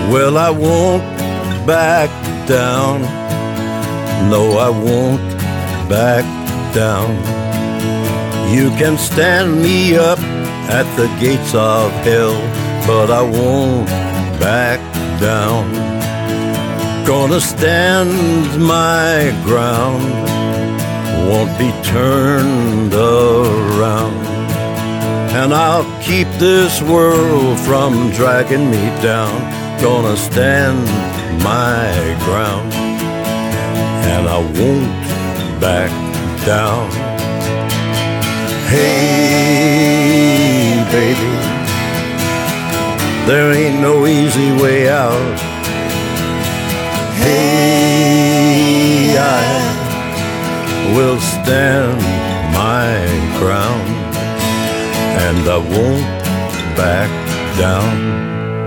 Well, I won't back down. No, I won't back down. You can stand me up at the gates of hell, but I won't back down. Gonna stand my ground, won't be turned around. And I'll keep this world from dragging me down. Gonna stand my ground, and I won't back down. Hey, baby, there ain't no easy way out. Hey, I will stand my ground, and I won't back down.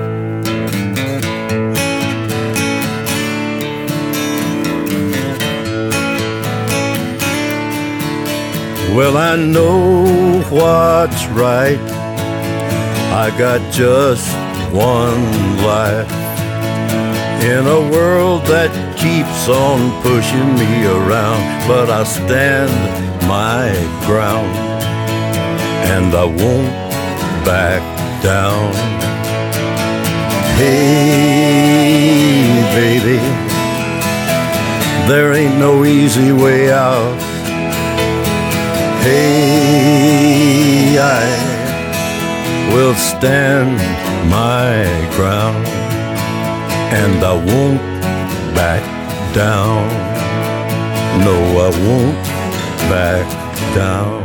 Well, I know what's right. I got just one life in a world that keeps on pushing me around, but I stand my ground, and I won't back down. Hey, baby, there ain't no easy way out. Hey, I will stand my ground, and I won't back down. No, I won't back down.